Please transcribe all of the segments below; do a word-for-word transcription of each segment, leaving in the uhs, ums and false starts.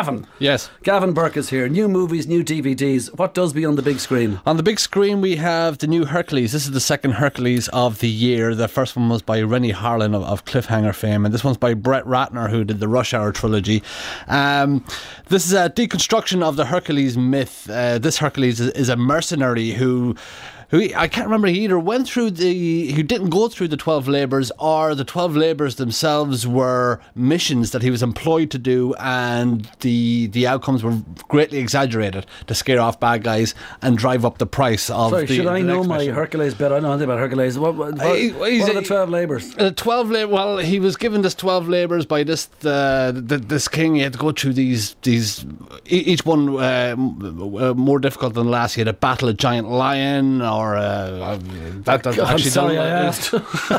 Gavin. Yes. Gavin Burke is here. New movies, new D V Ds. What does be on the big screen? On the big screen, we have the new Hercules. This is the second Hercules of the year. The first one was by Rennie Harlin of, of Cliffhanger fame, and this one's by Brett Ratner, who did the Rush Hour trilogy. Um, this is a deconstruction of the Hercules myth. Uh, this Hercules is, is a mercenary who... Who he, I can't remember, he either went through the, who didn't go through the twelve labours, or the twelve labours themselves were missions that he was employed to do, and the the outcomes were greatly exaggerated to scare off bad guys and drive up the price of Sorry, the... should I the know my mission. Hercules better? I know nothing about Hercules. What, what, what, He- what he's are a- the twelve labours? Uh, twelve la- well, he was given this twelve labours by this uh, th- this king. He had to go through these these e- each one uh, m- uh, more difficult than the last. He had to battle a giant lion, or uh, that, that God, I'm actually sorry done- I asked. or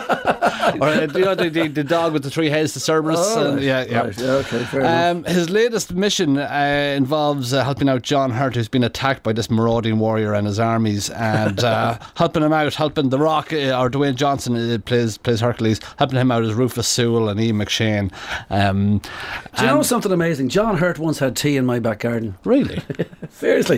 uh, you know the, the, the dog with the three heads, the Cerberus. Oh, and, yeah, yeah. right, yeah, okay, fair enough. Um, his latest mission uh, involves uh, helping out John Hurt, who's been attacked by this marauding warrior and his armies, and uh, helping him out, helping The Rock, uh, or Dwayne Johnson uh, plays plays Hercules, helping him out as Rufus Sewell and Ian McShane. Um, Do you know and- something amazing? John Hurt once had tea in my back garden. Really? Seriously.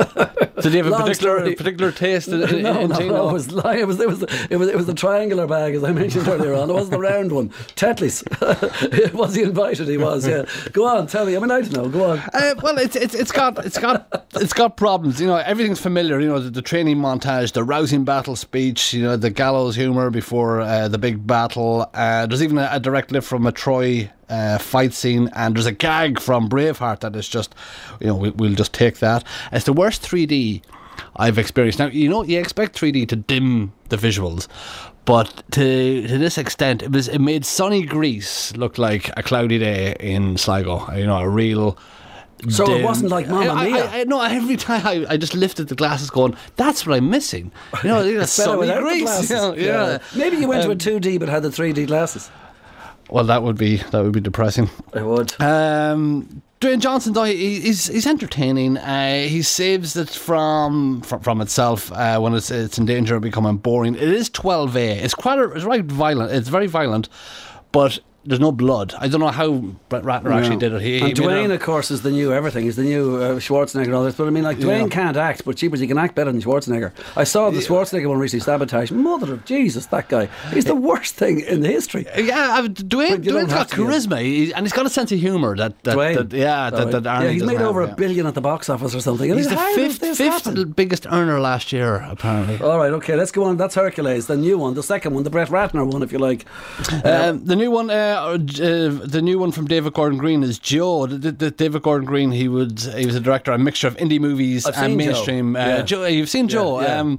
Did he have a Long particular story. particular taste in, in, no, in no, tea? no, it was li- it was it was it was it was the triangular bag, as I mentioned earlier on. It wasn't the round one. Tetley's. Was he invited? He was. Yeah. Go on, tell me. I mean, I don't know. Go on. Uh, well, it's it's it's got it's got it's got problems. You know, everything's familiar. You know, the, the training montage, the rousing battle speech. You know, the gallows humour before uh, the big battle. Uh, there's even a, a direct lift from a Troy uh, fight scene, and there's a gag from Braveheart that is just, you know, we, we'll just take that. It's the worst three D I've experienced. Now, you know, you expect three D to dim the visuals, but to to this extent, it was it made sunny Greece look like a cloudy day in Sligo. You know, a real. So it dim- wasn't like Mamma I, Mia. I, I, no, every time I, I just lifted the glasses, going, "That's what I'm missing." You know, you know It's better sunny without the Greece. glasses. You know, yeah. Maybe you went to a Um, two D but had the three D glasses. Well, that would be that would be depressing. I would. Um, Dwayne Johnson, though, he, he's he's entertaining. Uh, he saves it from from, from itself uh, when it's it's in danger of becoming boring. It is twelve A. It's quite a, it's right violent. It's very violent, but there's no blood. I don't know how Brett Ratner No. actually did it. He, and he made Dwayne, it- of course, is the new everything. He's the new uh, Schwarzenegger and all this. But I mean, like, Dwayne Yeah. can't act, but cheapers, he can act better than Schwarzenegger. I saw the Schwarzenegger one recently, Sabotage. Mother of Jesus, that guy. He's the worst thing in history. Yeah, uh, Dwayne, But you don't Dwayne's have got to, yeah. charisma, he, and he's got a sense of humour that, that, Dwayne. that yeah, that, All right. that Arnie yeah, he's doesn't made over have, a yeah. billion at the box office or something. I He's mean, the how fifth did this fifth happen? biggest earner last year, apparently. All right, okay, let's go on. That's Hercules, the new one, the second one, the Brett Ratner one, if you like. Um, the new one, uh, uh, the new one from David Gordon Green is Joe. The, the, David Gordon Green, he would he was a director, a mixture of indie movies I've and seen Joe. mainstream. Uh, Yeah. Joe, you've seen Joe. Yeah, yeah. Um,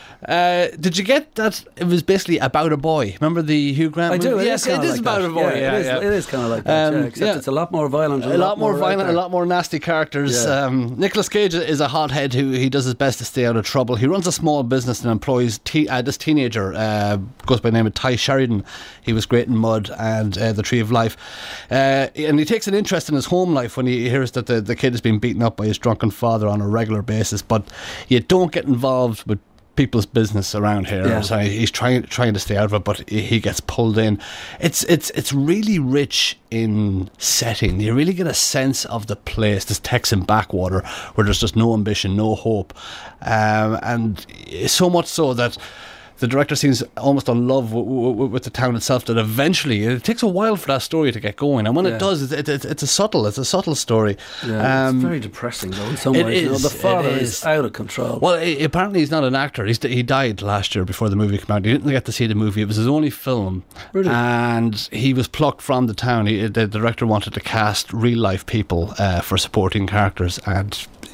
uh, did you get that? It was basically about a boy. Remember the Hugh Grant? I do. movie? It yes, is kinda it is like about that. a boy. Yeah, Yeah, it is. yeah. It is kind of like that. Um, yeah, except yeah. it's a lot more violent. and A lot more out violent, a there. lot more nasty characters. Yeah. Um, Nicolas Cage is a hothead who he does his best to stay out of trouble. He runs a small business and employs te- uh, this teenager, uh, goes by the name of Ty Sheridan. He was great in Mud and uh, The Tree of Life. Uh, and he takes an interest in his home life when he hears that the, the kid is being beaten up by his drunken father on a regular basis. But you don't get involved with people's business around here. Yeah. So he's trying trying to stay out of it, but he he gets pulled in. It's it's it's really rich in setting. You really get a sense of the place, this Texan backwater, where there's just no ambition, no hope, um, and so much so that the director seems almost in love w- w- with the town itself, that eventually it takes a while for that story to get going, and when Yeah. it does, it, it, it's a subtle it's a subtle story. Yeah, Um, it's very depressing though in some it ways. You know, is, the father it is. is. out of control. Well, i- apparently he's not an actor. He's, he died last year before the movie came out. He didn't get to see the movie. It was his only film. Really? And he was plucked from the town. He, the director wanted to cast real life people uh, for supporting characters, and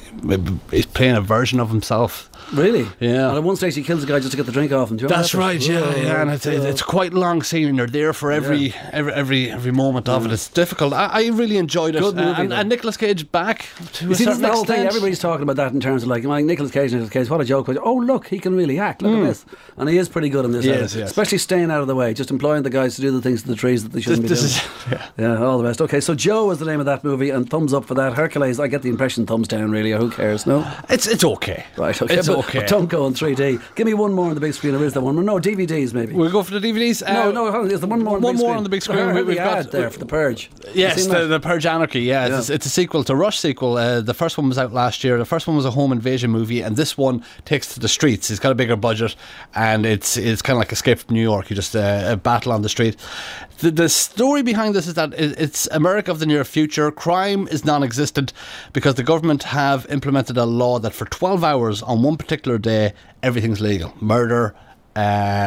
he's playing a version of himself. Really? Yeah. And at one stage he kills a guy just to get the drink off him. Do you remember That's that? right, yeah, Oh, yeah, and it's, yeah. it's quite a long scene, and you're there for every Yeah. every every every moment of it. It's difficult. I, I really enjoyed it. Good movie, Uh, and, though. and Nicolas Cage back to You a see, this is certain the whole thing. extent. Everybody's talking about that in terms of like, like Nicolas Cage, Nicolas Cage. What a joke! Oh, look, he can really act. Look at this, and he is pretty good in this. He area. is, yes. Especially staying out of the way, just employing the guys to do the things to the trees that they shouldn't This, be this doing. is yeah. Yeah, all the best. Okay, so Joe is the name of that movie, and thumbs up for that. Hercules, I get the impression thumbs down. Really, I Who cares? No. It's it's okay. Right. Okay. It's but, okay. But don't go in three D. Give me one more on the big screen. Or is there one more? No, D V Ds maybe. We'll go for the D V Ds. No, Uh, no. Hold on. Is there one more? On the one big more screen? on the big screen. I heard We've the got ad there for the Purge. Yes, You seen the, that? the Purge Anarchy. Yeah, Yeah. It's, it's a sequel to Rush sequel. Uh, the first one was out last year. The first one was a home invasion movie, and this one takes to the streets. It's got a bigger budget, and it's it's kind of like Escape from New York. You just uh, a battle on the street. The, the story behind this is that it, it's America of the near future. Crime is non-existent because the government have implemented a law that for twelve hours on one particular day, everything's legal. Murder, uh,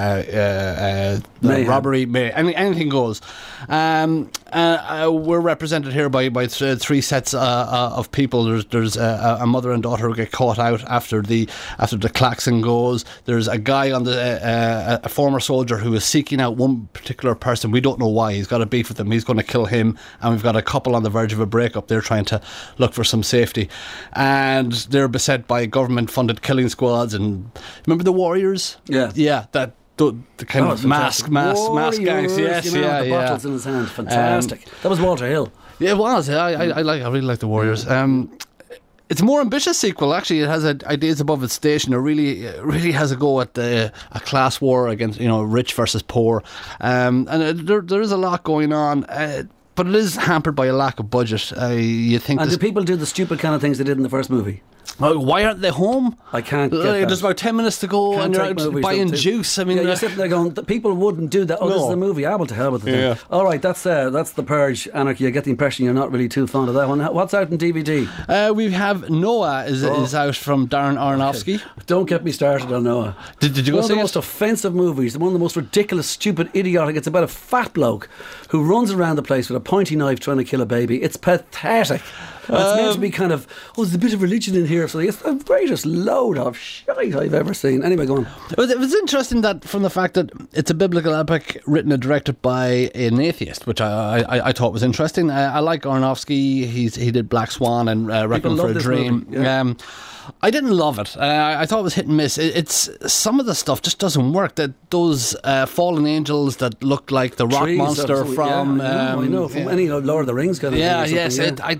uh, uh, robbery, may, any, anything goes. Um, uh, uh, we're represented here by, by th- three sets uh, uh, of people. There's there's a, a mother and daughter who get caught out after the after the klaxon goes. There's a guy on the uh, uh, a former soldier who is seeking out one particular person. We don't know why. He's got a beef with him. He's going to kill him. And we've got a couple on the verge of a breakup. They're trying to look for some safety, and they're beset by government-funded killing squads. And remember the Warriors? Yeah, yeah, that. The, the kind Oh, of mask, mask, mask gangs, Warriors, yes, you know, yeah, the yeah. bottles in his hand, fantastic. Um, that was Walter Hill. Yeah, it was. I, I, I like. I really like the Warriors. Um, it's a more ambitious sequel. Actually, it has a, ideas above its station. It really, it really has a go at the, a class war against, you know, rich versus poor, um, and it, there, there is a lot going on. Uh, but it is hampered by a lack of budget. Uh, you think? And this, do people do the stupid kind of things they did in the first movie? Oh, why aren't they home? I can't get Uh, that. There's about ten minutes to go, Can't and you're take out movies, buying don't they? juice. I mean, yeah, you're uh, sitting there going, the people wouldn't do that. Oh, this No. is the movie. Ah, well, to hell with it. then. Yeah. All right, that's uh, that's the Purge Anarchy. I get the impression you're not really too fond of that one. What's out in D V D? uh, we have Noah is Oh. is out from Darren Aronofsky. Don't get me started on Noah. Did, did you go One of see the it? most offensive movies, one of the most ridiculous, stupid, idiotic. It's about a fat bloke who runs around the place with a pointy knife trying to kill a baby. It's pathetic. And it's meant to be kind of, oh, there's a bit of religion in here. So it's the greatest load of shite I've ever seen. Anyway, go on. It was, it was interesting that from the fact that it's a biblical epic written and directed by an atheist, which I I, I thought was interesting. I, I like Aronofsky. He's he did Black Swan and uh, Requiem love for a this Dream. movie, yeah. Um, I didn't love it. Uh, I thought it was hit and miss. It, it's some of the stuff just doesn't work. That those uh, fallen angels that look like the rock Trees, monster absolutely. from Yeah, I know, um, I know from yeah. any Lord of the Rings kind of Yeah, thing. or yes. something, It, yeah. I,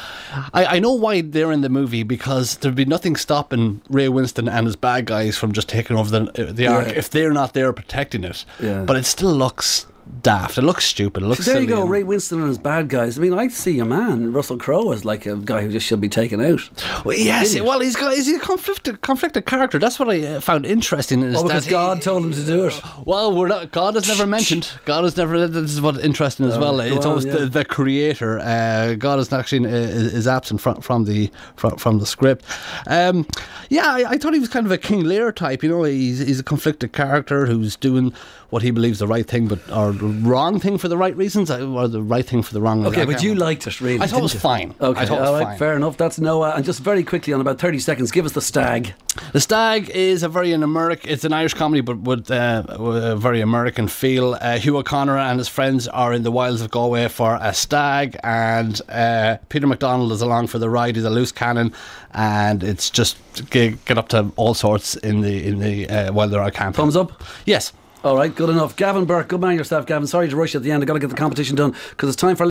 I I know why they're in the movie, because there'd be nothing stopping Ray Winston and his bad guys from just taking over the the ark Yeah. if they're not there protecting it. Yeah. But it still looks daft. It looks stupid. It looks There you silly go, and- Ray Winston and his bad guys. I mean, I see a man, Russell Crowe, as like a guy who just should be taken out. Well, yes. Idiot. Well, he's got he's a conflicted conflicted character. That's what I uh, found interesting. Is Oh, because that God he- told him to do it. Well, we're not. God is never mentioned. God is never. This is what's interesting as Oh, well. go It's on, always yeah. the, the creator. Uh, God is actually uh, is, is absent from from the from, from the script. Um, yeah, I, I thought he was kind of a King Lear type. You know, he's he's a conflicted character who's doing what he believes the right thing, but or the wrong thing for the right reasons, or the right thing for the wrong. Okay, I but can't you remember. liked it, really. I thought it was didn't you? fine. Okay, I thought it was all right, fine. fair enough. That's Noah. And just very quickly, on about thirty seconds, give us The Stag. The Stag is a very an American. It's an Irish comedy, but with, uh, with a very American feel. Uh, Hugh O'Connor and his friends are in the wilds of Galway for a stag, and uh, Peter MacDonald is along for the ride. He's a loose cannon, and it's just get, get up to all sorts in the in the uh, while they're out camping. Thumbs up. Yes. All right, good enough. Gavin Burke, good man yourself, Gavin. Sorry to rush you at the end. I've got to get the competition done because it's time for